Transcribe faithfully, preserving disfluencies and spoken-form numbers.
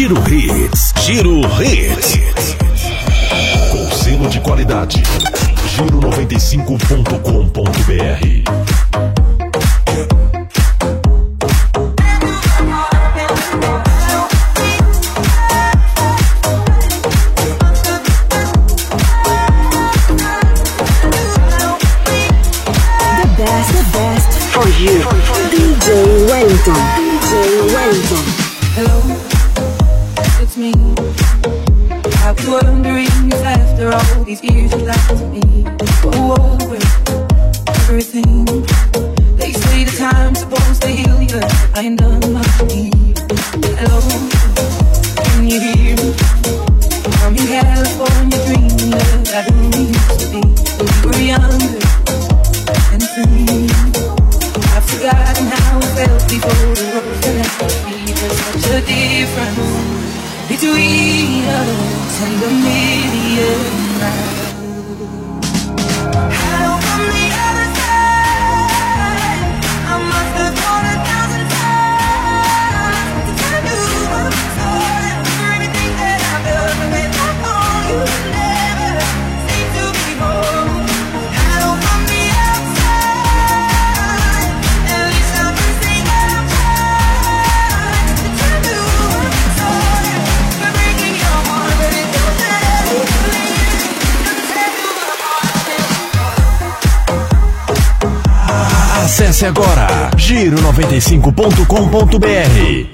Giro Hits. Giro Hits. Com selo de qualidade. Giro noventa e cinco ponto com ponto b r. For you, D J Wellington, D J Wellington. Hello, it's me. I was wondering if after all these years you'd like to me go over everything. They say the time's supposed to heal you. I ain't done my deed. Hello, can you hear me? I'm in California dreaming of how we used to be when we were younger and free. I've forgotten how it felt before the road connected me. There's such a difference between us and a million miles. Hello from the other side. I must have gone a thousand times to tell you I'm sorry for everything that I've done. But when I call you, never seem to be home. Hello from the outside. At least I can say that I'm trying to tell you I'm sorry for breaking your heart. But it don't matter, please, just tell you my heart. Acesse agora giro noventa e cinco ponto com ponto b r.